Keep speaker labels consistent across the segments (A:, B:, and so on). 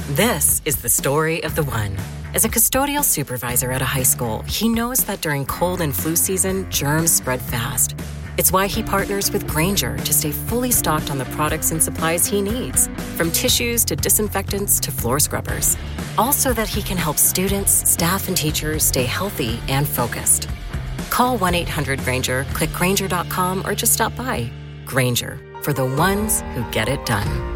A: This is the story of the one. As a custodial supervisor at a high school, he knows that during cold and flu season, germs spread fast. It's why he partners with Grainger to stay fully stocked on the products and supplies he needs, from tissues to disinfectants to floor scrubbers. All so that he can help students, staff, and teachers stay healthy and focused. Call 1-800-GRAINGER, click Grainger.com, or just stop by. Grainger, for the ones who get it done.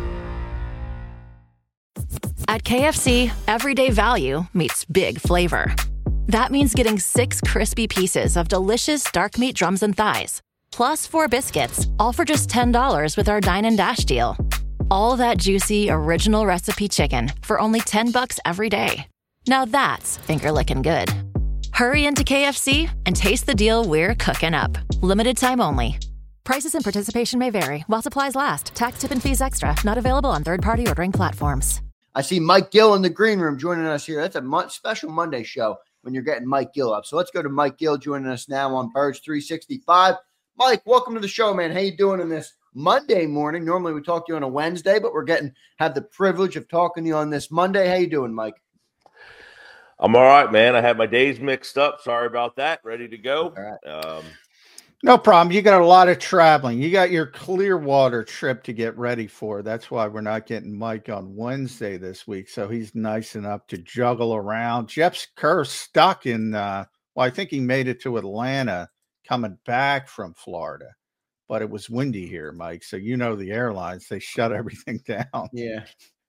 B: At KFC, everyday value meets big flavor. That means getting 6 crispy pieces of delicious dark meat drums and thighs, plus 4 biscuits, all for just $10 with our Dine and Dash deal. All that juicy, original recipe chicken for only $10 every day. Now that's finger-licking good. Hurry into KFC and taste the deal we're cooking up. Limited time only. Prices and participation may vary while supplies last. Tax, tip, and fees extra. Not available on third-party ordering platforms.
C: I see Mike Gill in the green room joining us here. That's a special Monday show when you're getting Mike Gill up. So let's go to Mike Gill joining us now on Birds 365. Mike, welcome to the show, man. How you doing on this Monday morning? Normally we talk to you on a Wednesday, but we're have the privilege of talking to you on this Monday. How you doing, Mike?
D: I'm all right, man. I had my days mixed up. Sorry about that. Ready to go.
C: All right.
E: No problem. You got a lot of traveling. You got your Clearwater trip to get ready for. That's why we're not getting Mike on Wednesday this week. So he's nice enough to juggle around. Jeff Kerr stuck in, I think he made it to Atlanta coming back from Florida, but it was windy here, Mike. So you know the airlines, they shut everything down.
C: Yeah.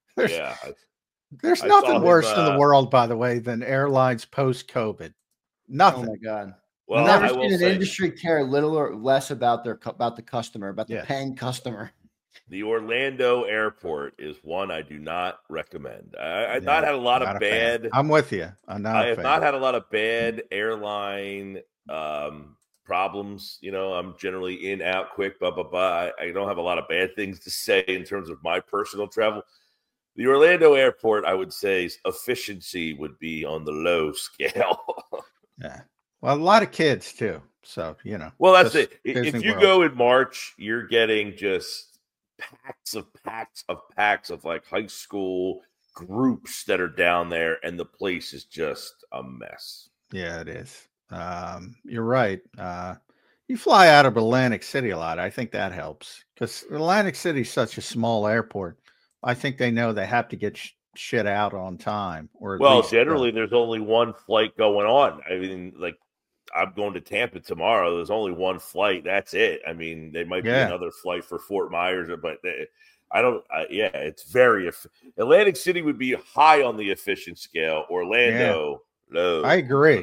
E: There's nothing worse in the world, by the way, than airlines post-COVID. Nothing.
C: Oh, my God.
D: Well,
C: I've never seen an industry care little or less about the customer, about the paying customer.
D: The Orlando airport is one I do not recommend. I've not had a lot of bad.
E: I'm with you.
D: I have not had a lot of bad airline problems. You know, I'm generally in, out quick, blah, blah, blah. I don't have a lot of bad things to say in terms of my personal travel. The Orlando airport, I would say, efficiency would be on the low scale.
E: Yeah. Well, a lot of kids too. So, you know.
D: Well, that's it. If you go in March, you're getting just packs of like high school groups that are down there, and the place is just a mess.
E: Yeah, it is. You're right. You fly out of Atlantic City a lot. I think that helps because Atlantic City is such a small airport. I think they know they have to get shit out on time.
D: Generally, there's only one flight going on. I mean, like, I'm going to Tampa tomorrow. There's only one flight. That's it. I mean, there might be another flight for Fort Myers, but it's very Atlantic City would be high on the efficient scale. Orlando, low.
E: I agree.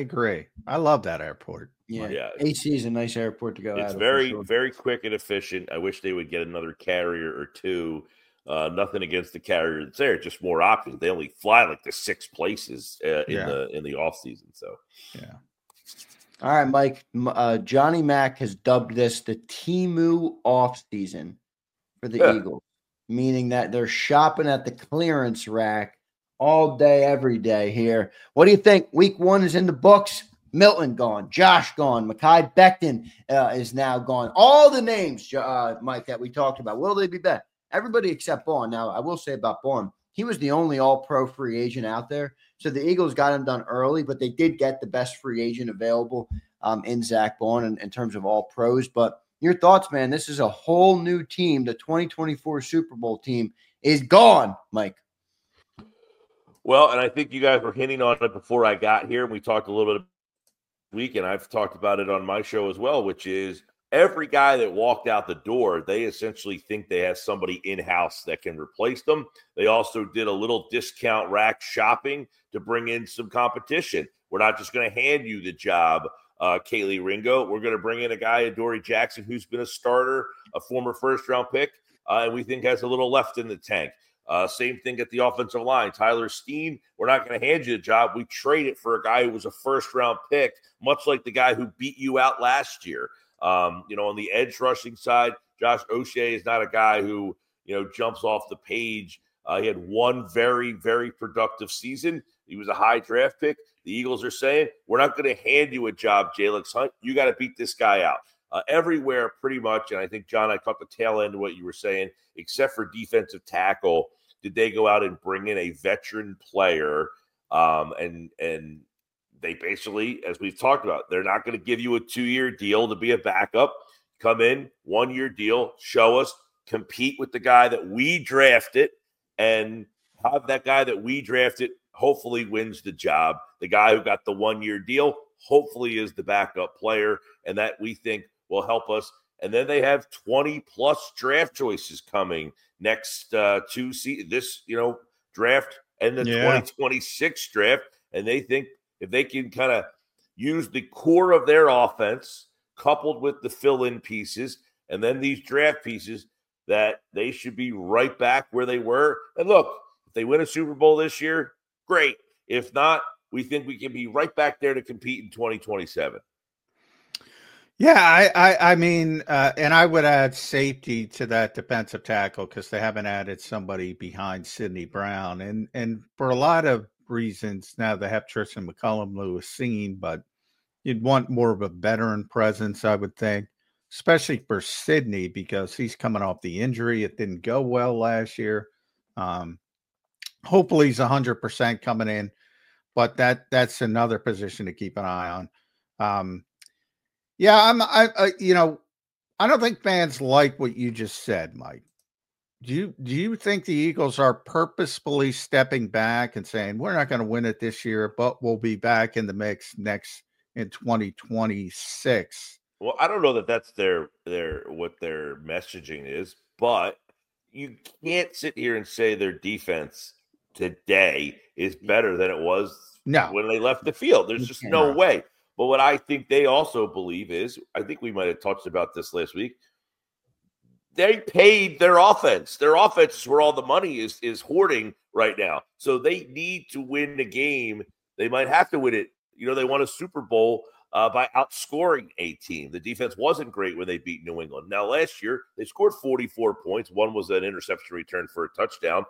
E: I love that airport.
C: Yeah. AC is a nice airport to go out.
D: It's very quick and efficient. I wish they would get another carrier or two. Nothing against the carrier that's there, just more options. They only fly like the 6 places in the off season. So
E: yeah.
C: All right, Mike. Johnny Mack has dubbed this the Temu off season for the Eagles, meaning that they're shopping at the clearance rack all day, every day here. What do you think? Week 1 is in the books. Milton gone, Josh gone, Mekhi Becton is now gone. All the names, Mike, that we talked about. Will they be back? Everybody except Bourne. Now, I will say about Bourne, he was the only all-pro free agent out there. So the Eagles got him done early, but they did get the best free agent available in Zach Bourne in terms of all-pros. But your thoughts, man, this is a whole new team. The 2024 Super Bowl team is gone, Mike.
D: Well, and I think you guys were hinting on it before I got here, and we talked a little bit this week, and I've talked about it on my show as well, which is every guy that walked out the door, they essentially think they have somebody in-house that can replace them. They also did a little discount rack shopping to bring in some competition. We're not just going to hand you the job, Kaylee Ringo. We're going to bring in a guy, Adoree Jackson, who's been a starter, a former first-round pick, and we think has a little left in the tank. Same thing at the offensive line. Tyler Steen, we're not going to hand you the job. We trade it for a guy who was a first-round pick, much like the guy who beat you out last year. On the edge rushing side, Josh O'Shea is not a guy who, jumps off the page. He had one very, very productive season. He was a high draft pick. The Eagles are saying, we're not going to hand you a job, Jalen Hunt. You got to beat this guy out. Everywhere pretty much, and I think, John, I caught the tail end of what you were saying, except for defensive tackle. did they go out and bring in a veteran player? And they basically, as we've talked about, they're not going to give you a 2-year deal to be a backup. Come in, 1-year deal, show us, compete with the guy that we drafted, and have that guy that we drafted hopefully wins the job. The guy who got the 1-year deal hopefully is the backup player, and that we think will help us. And then they have 20-plus draft choices coming next this draft and the 2026 draft. And they think if they can kind of use the core of their offense coupled with the fill-in pieces and then these draft pieces, that they should be right back where they were. And look, if they win a Super Bowl this year, great. If not, we think we can be right back there to compete in 2027.
E: Yeah, I mean, and I would add safety to that defensive tackle because they haven't added somebody behind Sidney Brown. And for a lot of reasons, now they have Tristan McCullum Lewis seen, but you'd want more of a veteran presence, I would think, especially for Sidney because he's coming off the injury. It didn't go well last year. Hopefully he's 100% coming in, but that's another position to keep an eye on. I don't think fans like what you just said, Mike. Do you think the Eagles are purposefully stepping back and saying we're not going to win it this year, but we'll be back in the mix next in 2026?
D: Well, I don't know that that's their what their messaging is, but you can't sit here and say their defense today is better than it was when they left the field. There's just no way. But what I think they also believe is, I think we might have touched about this last week, they paid their offense. Their offense is where all the money is hoarding right now. So they need to win the game. They might have to win it. They won a Super Bowl by outscoring a team. The defense wasn't great when they beat New England. Now, last year, they scored 44 points. One was an interception return for a touchdown.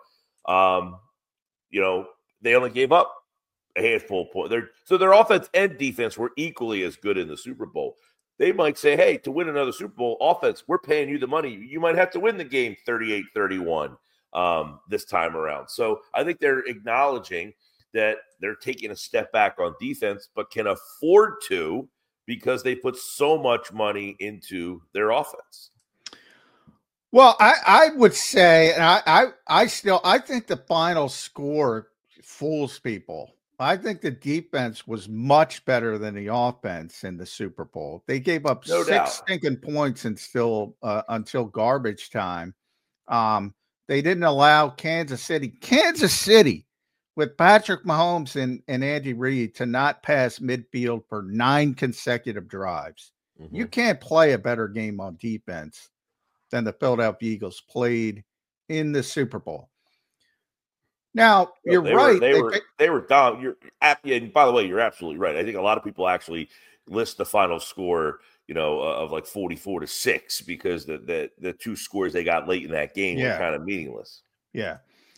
D: They only gave up a handful of points. So their offense and defense were equally as good in the Super Bowl. They might say, hey, to win another Super Bowl offense, we're paying you the money. You might have to win the game 38-31 this time around. So I think they're acknowledging that they're taking a step back on defense, but can afford to because they put so much money into their offense.
E: Well, I would say, and I think the final score fools people. I think the defense was much better than the offense in the Super Bowl. They gave up six stinking points until garbage time. They didn't allow Kansas City with Patrick Mahomes and Andy Reid to not pass midfield for 9 consecutive drives. Mm-hmm. You can't play a better game on defense than the Philadelphia Eagles played in the Super Bowl. Now, you're right.
D: They were down. And by the way, you're absolutely right. I think a lot of people actually list the final score, of like 44-6 because the 2 scores they got late in that game were kind of meaningless.
E: Yeah.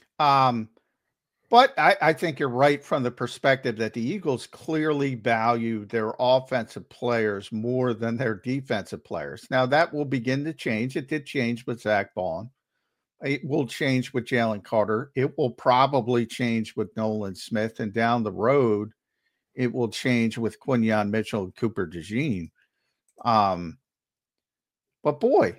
E: But I think you're right from the perspective that the Eagles clearly value their offensive players more than their defensive players. Now, that will begin to change. It did change with Zach Bond. It will change with Jalen Carter. It will probably change with Nolan Smith. And down the road, it will change with Quinyon Mitchell and Cooper DeJean. But boy,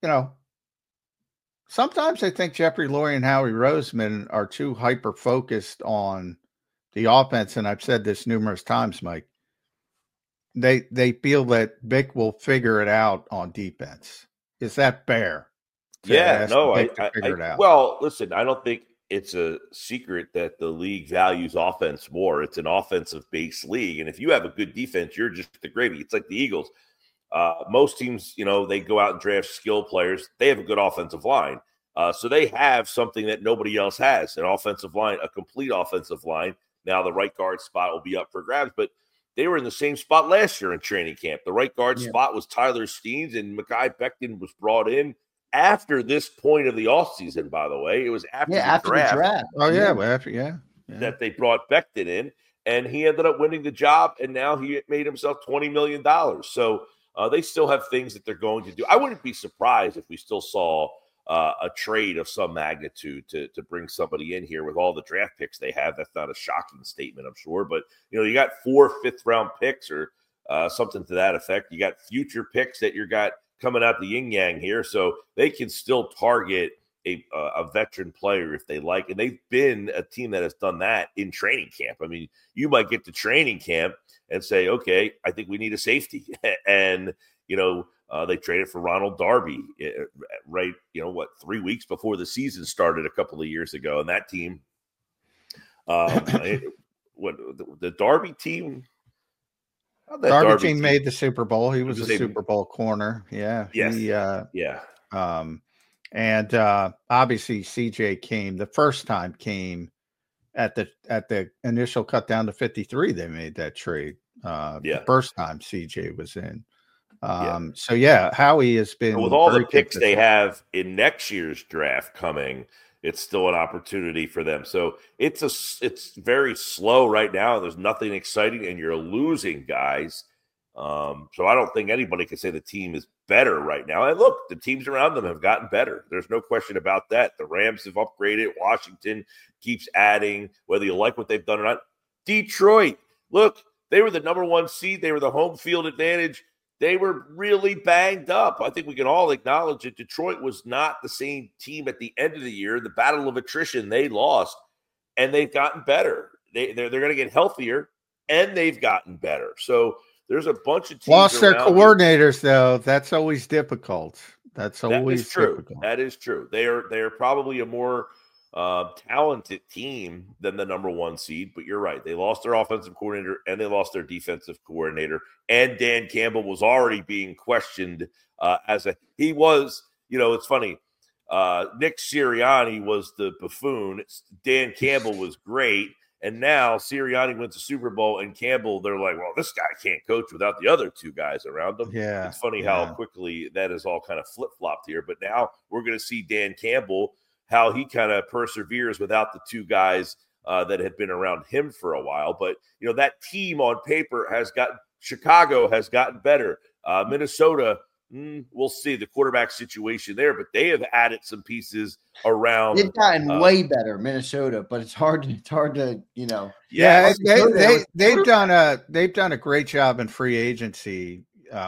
E: sometimes I think Jeffrey Lurie and Howie Roseman are too hyper-focused on the offense. And I've said this numerous times, Mike. They feel that Vic will figure it out on defense. Is that fair?
D: Yeah, no, well, listen, I don't think it's a secret that the league values offense more. It's an offensive-based league, and if you have a good defense, you're just the gravy. It's like the Eagles. Most teams, they go out and draft skill players. They have a good offensive line, so they have something that nobody else has, an offensive line, a complete offensive line. Now the right guard spot will be up for grabs, but they were in the same spot last year in training camp. The right guard spot was Tyler Steens, and Mekhi Becton was brought in after this point of the offseason, by the way. It was after the draft.
E: Oh, yeah.
D: That they brought Becton in, and he ended up winning the job, and now he made himself $20 million. So they still have things that they're going to do. I wouldn't be surprised if we still saw a trade of some magnitude to bring somebody in here with all the draft picks they have. That's not a shocking statement, I'm sure. But, you got 4 fifth-round picks or something to that effect. You got future picks that you got coming out the yin-yang here. So they can still target a veteran player if they like. And they've been a team that has done that in training camp. I mean, you might get to training camp and say, okay, I think we need a safety. And, they traded for Ronald Darby, right? 3 weeks before the season started a couple of years ago. And that team, the Darby team,
E: Darby team made the Super Bowl. He was a Super Bowl corner. Yeah.
D: Yes.
E: And obviously CJ came the first time at the initial cut down to 53. They made that trade. The first time CJ was in. So Howie has been
D: with all the picks they have in next year's draft coming. It's still an opportunity for them. So it's very slow right now. There's nothing exciting, and you're losing guys. So I don't think anybody can say the team is better right now. And look, the teams around them have gotten better. There's no question about that. The Rams have upgraded. Washington keeps adding, whether you like what they've done or not. Detroit, look, they were the number 1 seed. They were the home field advantage. They were really banged up. I think we can all acknowledge that Detroit was not the same team at the end of the year. The battle of attrition, they lost, and they've gotten better. They're going to get healthier, and they've gotten better. So there's a bunch of teams
E: lost their coordinators, though. That's always difficult. That's always difficult.
D: That is true. They are probably a more talented team than the number 1 seed, but you're right. They lost their offensive coordinator and they lost their defensive coordinator. And Dan Campbell was already being questioned he was, it's funny. Nick Sirianni was the buffoon. Dan Campbell was great. And now Sirianni wins the Super Bowl, and Campbell, they're like, well, this guy can't coach without the other 2 guys around him.
E: Yeah.
D: It's funny how quickly that is all kind of flip-flopped here. But now we're going to see Dan Campbell, how he kind of perseveres without the 2 guys that had been around him for a while. But, that team on paper Chicago has gotten better. Minnesota, we'll see the quarterback situation there, but they have added some pieces around.
C: They've gotten way better, Minnesota, but it's hard to.
E: Yeah, they've done a great job in free agency,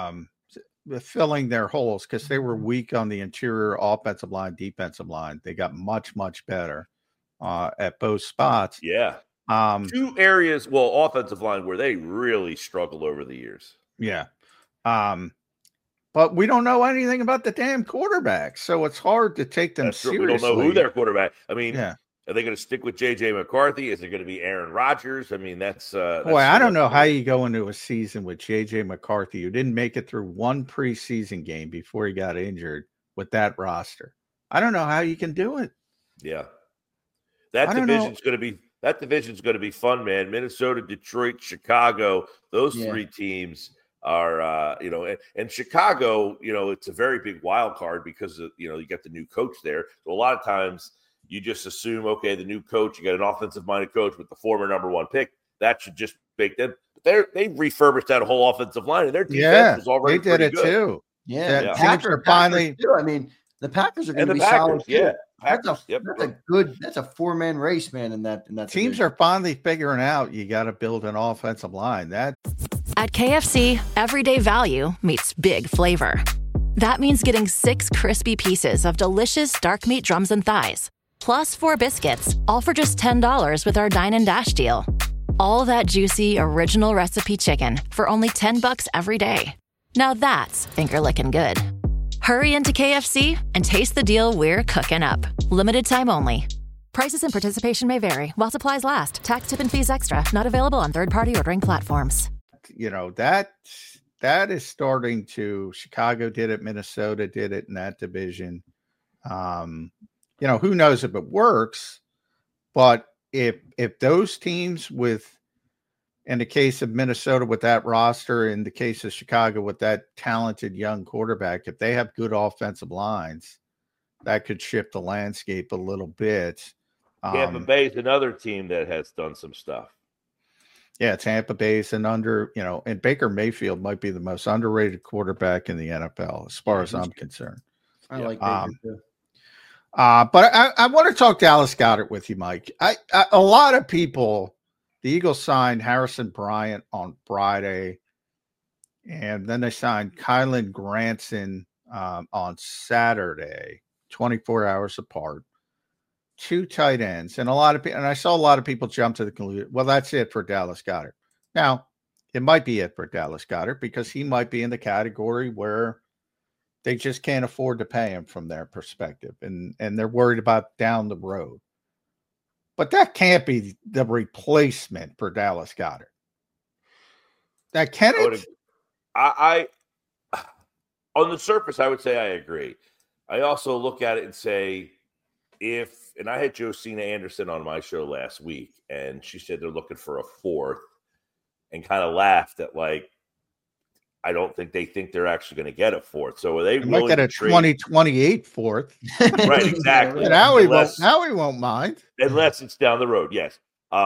E: filling their holes because they were weak on the interior offensive line, defensive line. They got much better at both spots.
D: Yeah. 2 areas, offensive line where they really struggled over the years.
E: Yeah. But we don't know anything about the damn quarterback, so it's hard to take them seriously.
D: We don't know who their quarterback. I mean, are they going to stick with J.J. McCarthy? Is it going to be Aaron Rodgers? I mean, that's boy,
E: I don't know how you go into a season with J.J. McCarthy. You didn't make it through 1 preseason game before he got injured with that roster. I don't know how you can do it.
D: Yeah. That division's going to be fun, man. Minnesota, Detroit, Chicago, those 3 teams are, and Chicago, it's a very big wild card because of, you got the new coach there. So a lot of times you just assume, okay, the new coach, you got an offensive-minded coach with the former number 1 pick. That should just make them. But they've refurbished that whole offensive line, and their defense was already
E: they did it
D: good.
E: Too.
C: Yeah,
E: the Packers finally.
C: I mean, the Packers are going to be solid.
D: Yeah,
C: that's a 4-man race, man. In that
E: teams are finally figuring out you got to build an offensive line.
B: At KFC, everyday value meets big flavor. That means getting 6 crispy pieces of delicious dark meat drums and thighs, plus 4 biscuits, all for just $10 with our Dine and Dash deal. All that juicy original recipe chicken for only $10 every day. Now that's finger-licking good. Hurry into KFC and taste the deal we're cooking up. Limited time only. Prices and participation may vary while supplies last. Tax, tip, and fees extra. Not available on third-party ordering platforms.
E: That is starting to. Chicago did it. Minnesota did it in that division. Who knows if it works, but if those teams in the case of Minnesota with that roster, in the case of Chicago with that talented young quarterback, if they have good offensive lines, that could shift the landscape a little bit.
D: Tampa Bay is another team that has done some stuff.
E: Yeah, Tampa Bay is and Baker Mayfield might be the most underrated quarterback in the NFL as far as I'm concerned.
C: I like Baker too.
E: But I want to talk Dallas Goedert with you, Mike. A lot of people, the Eagles signed Harrison Bryant on Friday, and then they signed Kylan Granson on Saturday, 24 hours apart. 2 tight ends, and I saw a lot of people jump to the conclusion, well, that's it for Dallas Goedert. Now, it might be it for Dallas Goedert because he might be in the category where they just can't afford to pay him from their perspective, and they're worried about down the road. But that can't be the replacement for Dallas Goedert. That can it?
D: I on the surface, I would say I agree. I also look at it and say, and I had Josina Anderson on my show last week, and she said they're looking for a fourth, and kind of laughed at I don't think they think they're actually going to get a fourth. So are they
E: might get a 2028 fourth?
D: Right, exactly.
E: Now he won't mind
D: unless it's down the road. Yes.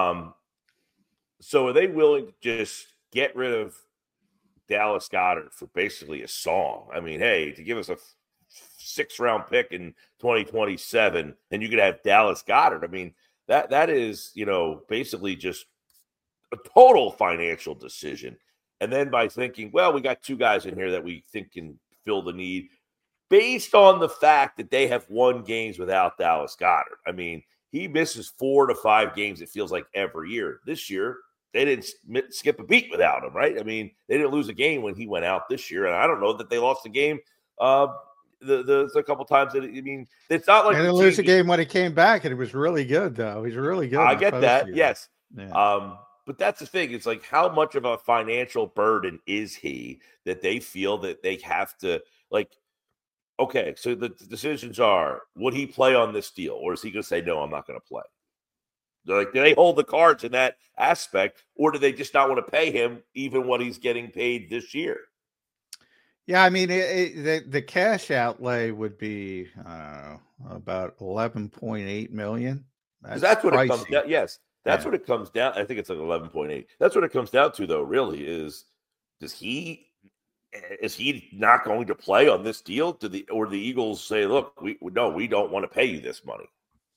D: So are they willing to just get rid of Dallas Goedert for basically a song? I mean, hey, to give us a 6th-round pick in 2027, and you could have Dallas Goedert. I mean, that is, basically just a total financial decision. And then by thinking, well, we got 2 guys in here that we think can fill the need based on the fact that they have won games without Dallas Goedert. I mean, he misses 4 to 5 games, it feels like, every year. This year, they didn't skip a beat without him, right? I mean, they didn't lose a game when he went out this year. And I don't know that they lost a game the couple times that, it's not like
E: they didn't lose a game when he came back, and it was really good, though. He's really good.
D: I get that.
E: Year.
D: Yes.
E: Yeah.
D: But that's the thing. It's like, how much of a financial burden is he that they feel that they have to, okay, so the decisions are, would he play on this deal? Or is he going to say, no, I'm not going to play? They're do they hold the cards in that aspect, or do they just not want to pay him even what he's getting paid this year?
E: Yeah, I mean, the cash outlay would be, I don't know, about $11.8 million.
D: That's what it comes down. Yes, that's what it comes down. I think it's like 11.8. That's what it comes down to, though. Really, is he not going to play on this deal? Or the Eagles say, look, we don't want to pay you this money.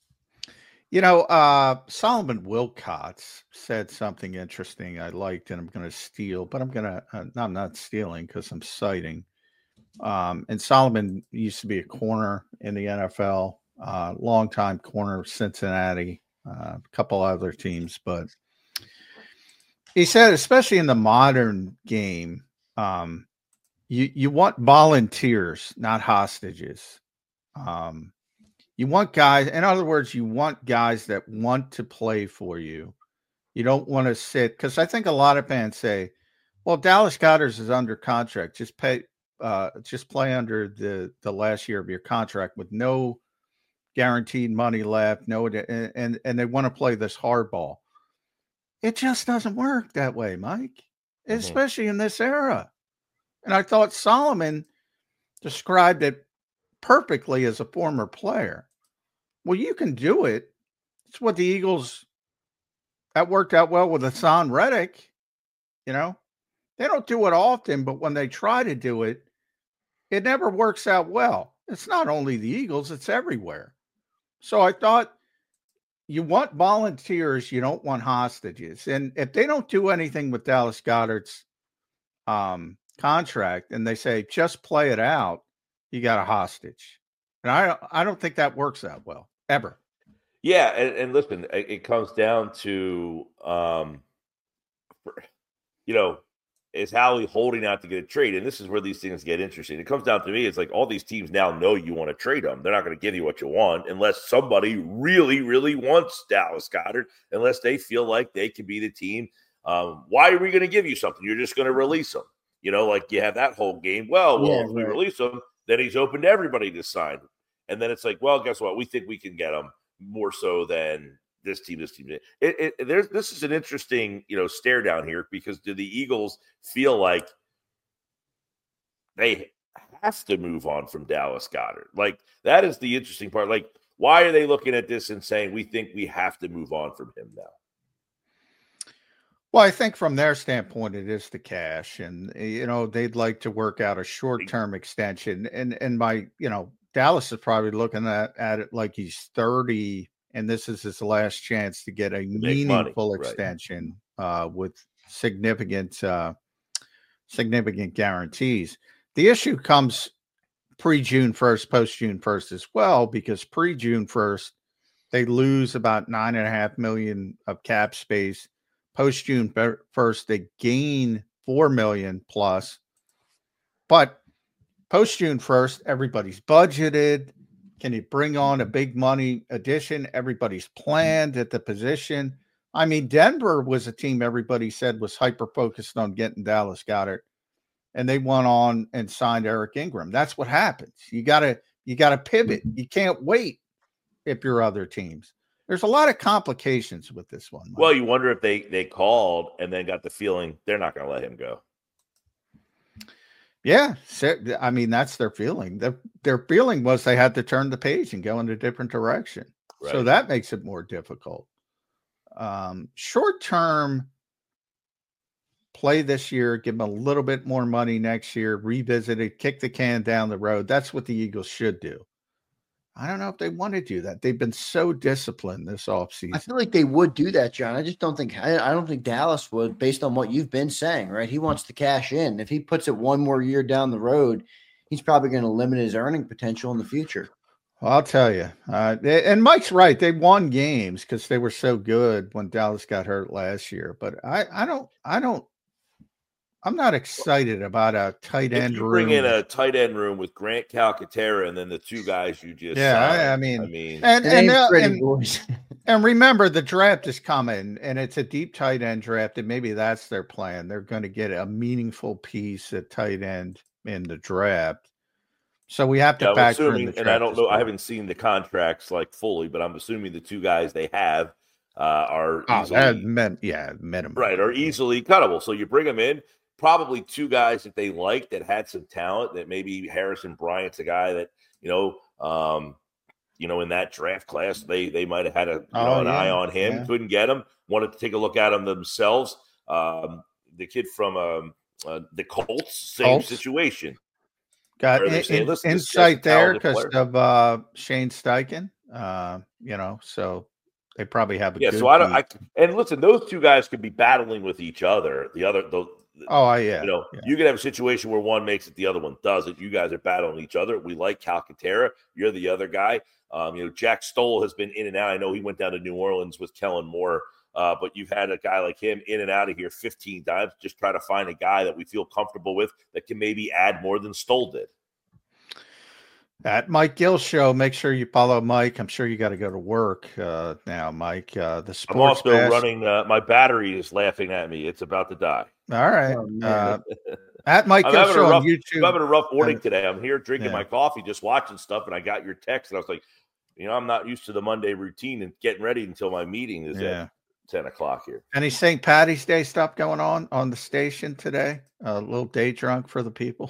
E: Solomon Wilcots said something interesting I liked, and I'm going to steal, but I'm not stealing because I'm citing. And Solomon used to be a corner in the NFL, longtime corner of Cincinnati, a couple other teams, but he said, especially in the modern game, you want volunteers, not hostages. You want guys, in other words, you want guys that want to play for you. You don't want to sit, because I think a lot of fans say, well, Dallas Goedert is under contract. Just play under the last year of your contract with no guaranteed money left, and they want to play this hardball. It just doesn't work that way, Mike, especially in this era. And I thought Solomon described it perfectly as a former player. Well, you can do it. It's what the Eagles, that worked out well with Hassan Reddick. They don't do it often, but when they try to do it, it never works out well. It's not only the Eagles, it's everywhere. So I thought, you want volunteers, you don't want hostages. And if they don't do anything with Dallas Goedert's contract and they say, just play it out, you got a hostage. And I don't think that works out well, ever.
D: Yeah, and listen, it comes down to, is Howie holding out to get a trade? And this is where these things get interesting. It comes down to me, it's like all these teams now know you want to trade them. They're not going to give you what you want unless somebody really, really wants Dallas Goedert, unless they feel like they can be the team. Why are we going to give you something? You're just going to release him. You have that whole game. If we release him, then he's open to everybody to sign. And then it's like, well, guess what? We think we can get him more so than this team. This is an interesting, stare down here, because do the Eagles feel like they have to move on from Dallas Goedert? That is the interesting part. Why are they looking at this and saying, we think we have to move on from him now?
E: Well, I think from their standpoint, it is the cash, and they'd like to work out a short-term extension. And my, Dallas is probably looking at it like he's 30, and this is his last chance to get a meaningful extension with significant guarantees. The issue comes pre-June 1st, post-June 1st as well, because pre-June 1st, they lose about $9.5 million of cap space. Post-June 1st, they gain $4 million plus. But post-June 1st, everybody's budgeted. Can you bring on a big money addition? Everybody's planned at the position. I mean, Denver was a team everybody said was hyper-focused on getting Dallas Goedert, and they went on and signed Eric Ingram. That's what happens. You gotta pivot. You can't wait if you're other teams. There's a lot of complications with this one, Mike.
D: Well, you wonder if they called and then got the feeling they're not going to let him go.
E: Yeah, I mean, that's their feeling. Their feeling was they had to turn the page and go in a different direction. Right. So that makes it more difficult. Short-term play this year, give them a little bit more money next year, revisit it, kick the can down the road. That's what the Eagles should do. I don't know if they want to do that. They've been so disciplined this offseason.
C: I feel like they would do that, John. I just don't think I don't think Dallas would, based on what you've been saying, right? He wants to cash in. If he puts it one more year down the road, he's probably going to limit his earning potential in the future.
E: Well, I'll tell you. And Mike's right. They won games because they were so good when Dallas got hurt last year. But I'm not excited about a tight end room.
D: Bring in a tight end room with Grant Calcaterra and then the two guys you just
E: signed. And remember, the draft is coming, and it's a deep tight end draft, and maybe that's their plan. They're going to get a meaningful piece at tight end in the draft. So we have to factor in the draft.
D: And I don't know, I haven't seen the contracts like fully, but I'm assuming the two guys they have are easily
E: minimum.
D: Right, are easily cuttable. So you bring them in. Probably two guys that they like that had some talent. That maybe Harrison Bryant's a guy that in that draft class they might have had an eye on him. Yeah. Couldn't get him. Wanted to take a look at him themselves. The kid from the Colts, same situation.
E: Got insight there because of Shane Steichen. So they probably have a good
D: so and listen, those two guys could be battling with each other. You could have a situation where one makes it, the other one doesn't. You guys are battling each other. We like Calcaterra. You're the other guy. Jack Stoll has been in and out. I know he went down to New Orleans with Kellen Moore, but you've had a guy like him in and out of here 15 times. Just try to find a guy that we feel comfortable with that can maybe add more than Stoll did.
E: At Mike Gill Show, make sure you follow Mike. I'm sure you got to go to work now, Mike. The sports
D: I'm also running. My battery is laughing at me. It's about to die.
E: All right. At Mike Gill Show on YouTube.
D: I'm having a rough morning today. I'm here drinking my coffee, just watching stuff, and I got your text, and I was like, I'm not used to the Monday routine and getting ready until my meeting is at 10 o'clock here.
E: Any St. Patty's Day stuff going on the station today? A little day drunk for the people.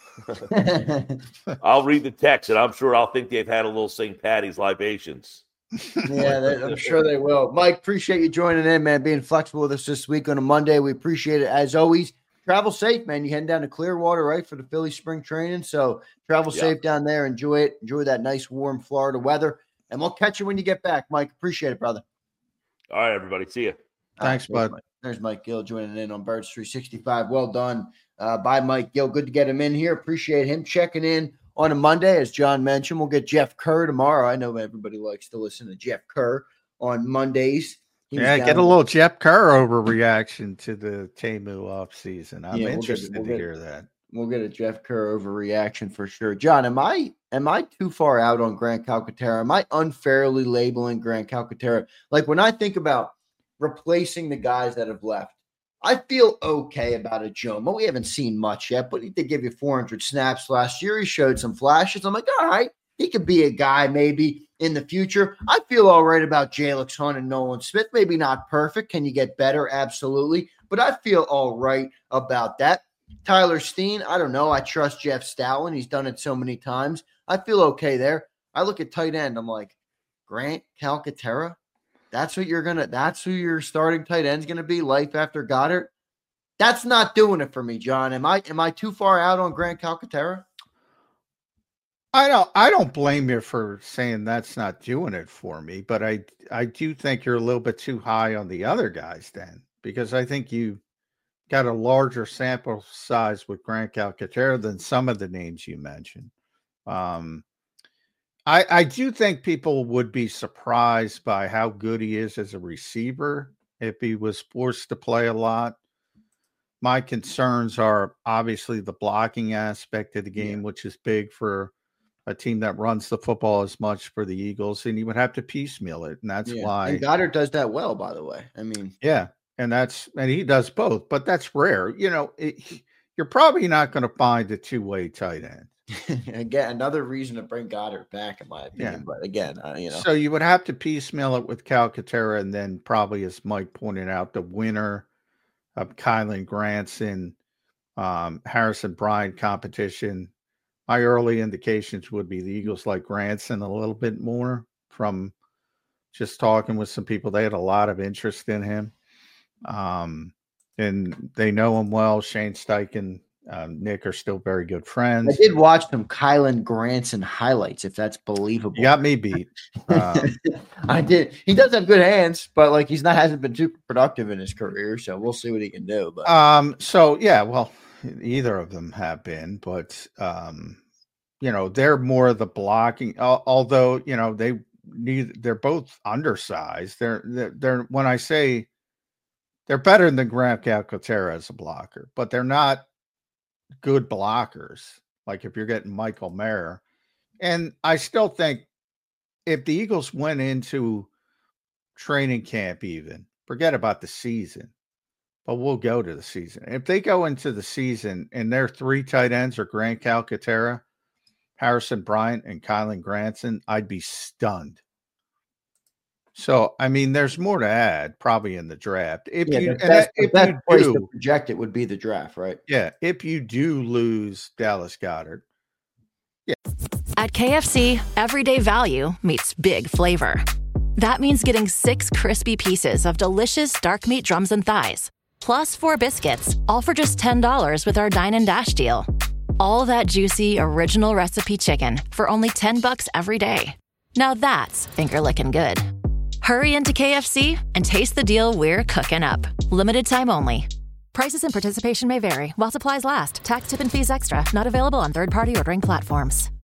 D: I'll read the text, and I'm sure I'll think they've had a little St. Patty's libations.
C: I'm sure they will. Mike, appreciate you joining in, man, being flexible with us this week on a Monday. We appreciate it as always. Travel safe, man. You're heading down to Clearwater, right, for the Philly spring training. So travel safe down there. Enjoy it. Enjoy that nice, warm Florida weather. And we'll catch you when you get back, Mike. Appreciate it, brother.
D: All right, everybody. See you.
E: Thanks, bud.
C: There's Mike Gill joining in on Birds 365. Well done by Mike Gill. Good to get him in here. Appreciate him checking in on a Monday. As John mentioned, we'll get Jeff Kerr tomorrow. I know everybody likes to listen to Jeff Kerr on Mondays.
E: Get a little Jeff Kerr overreaction to the Temu offseason. I'm interested to hear that.
C: We'll get a Jeff Kerr overreaction for sure. John, am I too far out on Grant Calcaterra? Am I unfairly labeling Grant Calcaterra? Like when I think about replacing the guys that have left, I feel okay about a Jomo. We haven't seen much yet, but he did give you 400 snaps last year. He showed some flashes. I'm like, all right, he could be a guy maybe in the future. I feel all right about Jalix Hunt and Nolan Smith. Maybe not perfect. Can you get better? Absolutely. But I feel all right about that. Tyler Steen, I don't know. I trust Jeff Stoutland. He's done it so many times. I feel okay there. I look at tight end. I'm like, Grant Calcaterra? That's who your starting tight end's going to be, life after Goddard? That's not doing it for me, John. Am I too far out on Grant Calcaterra?
E: I don't blame you for saying that's not doing it for me, but I do think you're a little bit too high on the other guys then, because I think you got a larger sample size with Grant Calcaterra than some of the names you mentioned. I do think people would be surprised by how good he is as a receiver if he was forced to play a lot. My concerns are obviously the blocking aspect of the game, which is big for a team that runs the football as much for the Eagles, and you would have to piecemeal it. And that's why.
C: And Goddard does that well, by the way. I mean,
E: yeah. And he does both, but that's rare. You're probably not going to find a two-way tight end.
C: Again, another reason to bring Goddard back, in my opinion. Yeah. But again,
E: So you would have to piecemeal it with Calcaterra, and then probably, as Mike pointed out, the winner of Kylen Granson, Harrison Bryant competition. My early indications would be the Eagles like Granson a little bit more from just talking with some people. They had a lot of interest in him. And they know him well. Shane Steichen, Nick are still very good friends.
C: I did watch some Kylen Granson highlights, if that's believable.
E: You got me beat.
C: I did. He does have good hands, but like hasn't been super productive in his career, so we'll see what he can do. But
E: so yeah, well, either of them have been, but they're more the blocking. Although they're both undersized. They're when I say they're better than Grant Calcaterra as a blocker, but they're not good blockers. Like if you're getting Michael Mayer, and I still think if the Eagles went into training camp, even forget about the season, but we'll go to the season. If they go into the season and their three tight ends are Grant Calcaterra, Harrison Bryant, and Kylen Granson, I'd be stunned. So, I mean, there's more to add probably in the draft.
C: The best place to project it would be the draft, right?
E: Yeah. If you do lose Dallas Goedert. Yeah.
B: At KFC, everyday value meets big flavor. That means getting 6 crispy pieces of delicious dark meat drums and thighs, plus 4 biscuits, all for just $10 with our Dine and Dash deal. All that juicy original recipe chicken for only $10 every day. Now that's finger-licking good. Hurry into KFC and taste the deal we're cooking up. Limited time only. Prices and participation may vary while supplies last. Tax, tip, and fees extra. Not available on third-party ordering platforms.